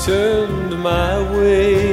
turned my way.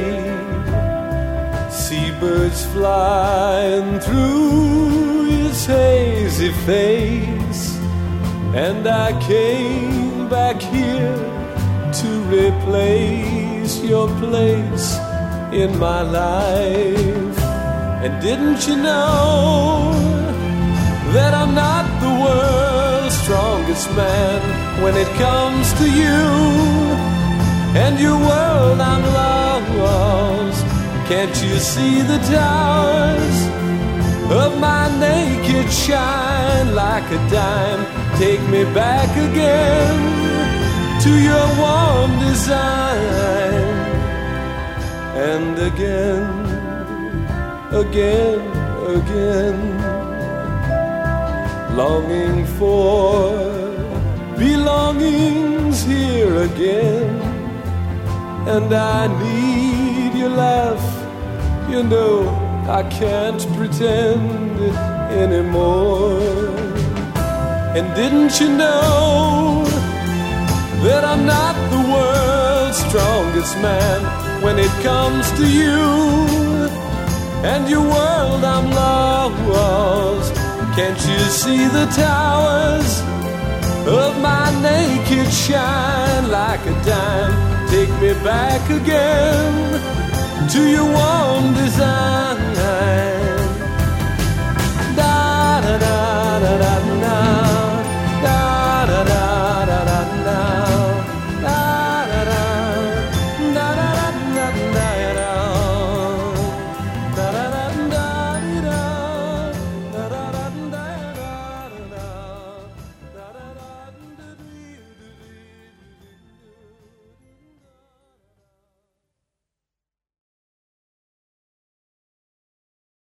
Seabirds flying through his hazy face, and I came back here to replace your place in my life. And didn't you know that I'm not the world's strongest man when it comes to you and your world I'm lost? Can't you see the towers of my naked shine like a dime? Take me back again to your warm design. And again, again, again, longing for belongings here again. And I need your laugh, you know I can't pretend anymore. And didn't you know that I'm not the world's strongest man when it comes to you and your world I'm lost? Can't you see the towers of my naked shine like a dime? Take me back again to your warm design.